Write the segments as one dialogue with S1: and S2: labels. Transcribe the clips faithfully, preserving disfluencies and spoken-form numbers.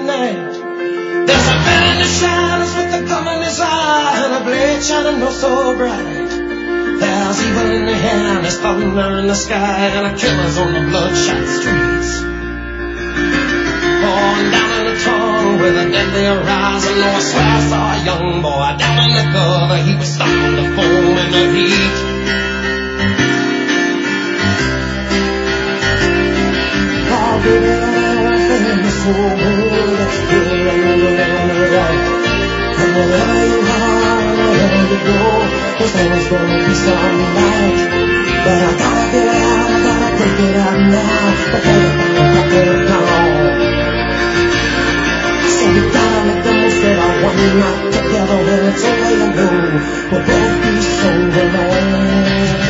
S1: night. There's a man in the shadows with a gun in his eye and a blade shining oh so bright. There's evil in the air and there's thunder in the sky and a killer's on the bloodshot streets. Born down in the tunnel with a deadly horizon, oh, I swear I saw a young boy down in the gutter. He was starting to foam in the heat. Oh, baby, everything is so good. Let's do it on the right. And wherever you are, wherever you go, there's always gonna be some light. But I gotta get out, I gotta break it out now before the crack of dawn. So we gotta make the most of our one night together. When it's over and done, we'll both be so alone.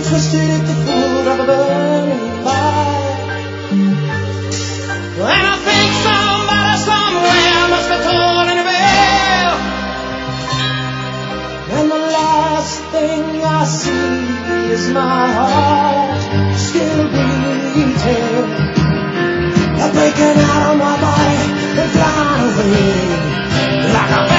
S1: twisted at the foot of a burning fire. And I think somebody somewhere must have torn in a bell. And the last thing I see is my heart still beating. I'm breaking out of my body and flying away like a